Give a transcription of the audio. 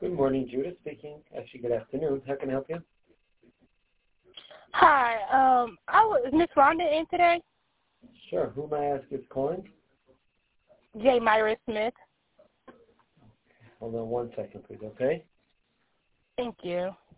Good morning, Judith speaking. Actually, good afternoon. How can I help you? Hi. Is Miss Rhonda in today? Sure. Who may I ask is calling? J. Myra Smith. Hold on 1 second, please, okay? Thank you.